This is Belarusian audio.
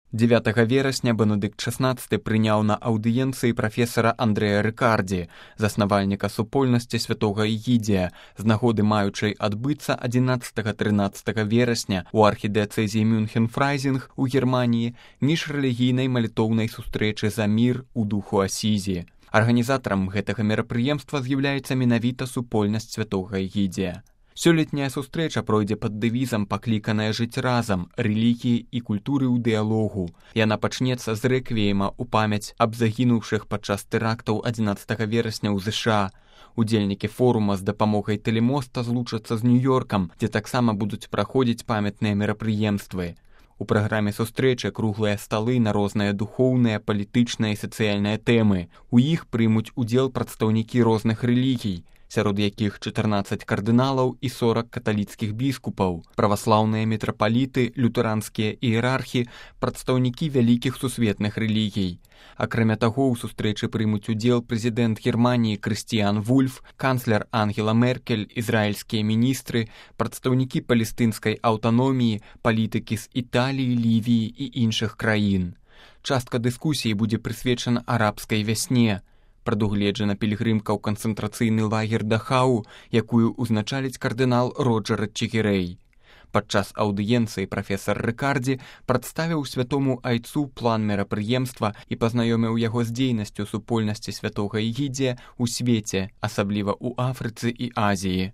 9 верасня Бенедыкт XVI прыняў на аўдыенцыі прафесара Андрэя Рыкардзі, заснавальніка супольнасці святога Ігідзія, з нагоды маючай адбыцца 11-13 верасня у архідыяцэзіі Мюнхен-Фрайзінг у Германіі міжрэлігійнай малітоўнай сустрэчы за мір у духу Асізі. Арганізатарам гэтага мерапрыемства з'яўляецца менавіта супольнасць святога Ігідзія. Сёлетняя сустрэча пройдзе пад дэвізам «Пакліканая жыць разам. Рэлігіі і культуры ў дыялогу». Яна пачнецца з рэквіема ў памяць аб загінуўшых падчас тэрактаў 11 верасня ў ЗША. Удзельнікі форума з дапамогай тэлемоста злучацца з Нью-Йоркам, дзе таксама будуць праходзіць памятныя мерапрыемствы. У праграме сустрэчы круглыя сталы на розныя духоўныя, палітычныя і сацыяльныя тэмы. У іх прымуць удзел прадстаўнікі розных рэлігій, сярод якіх 14 кардыналаў і 40 каталіцкіх біскупаў, праваслаўныя мітрапаліты, лютэранскія іерархі, прадстаўнікі вялікіх сусветных рэлігій. Акрамя таго, у сустрэчы прымуць удзел прэзідэнт Германіі Крыстіян Вульф, канцлер Ангела Меркель, ізраільскія міністры, прадстаўнікі палестынскай аўтаноміі, палітыкі з Італіі, Лівіі і іншых краін. Частка дыскусіі будзе прысвечана арабскай вясне. Прадугледжана пілігрымка ў канцэнтрацыйны лагер Дахау, якую ўзначаліць кардынал Роджер Чигирей. Падчас аўдыенцыі прафесар Рыкардзі прадставіў святому айцу план мерапрыемства і пазнаёміў яго з дзейнасцю супольнасці святога Ігідзія ў свеце, асабліва ў Афрыцы і Азіі.